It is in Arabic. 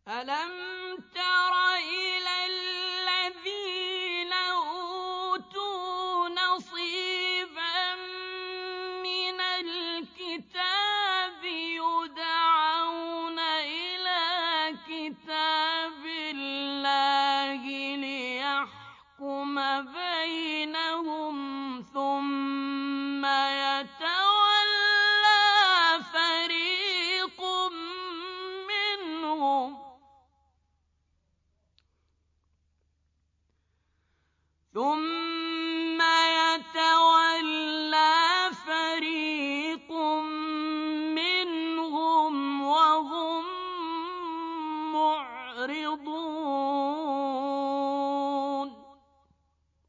ألم تر إلى الذين أوتوا نصيبا من الكتاب يدعون إلى كتاب الله ليحكم بينهم ثم يتولى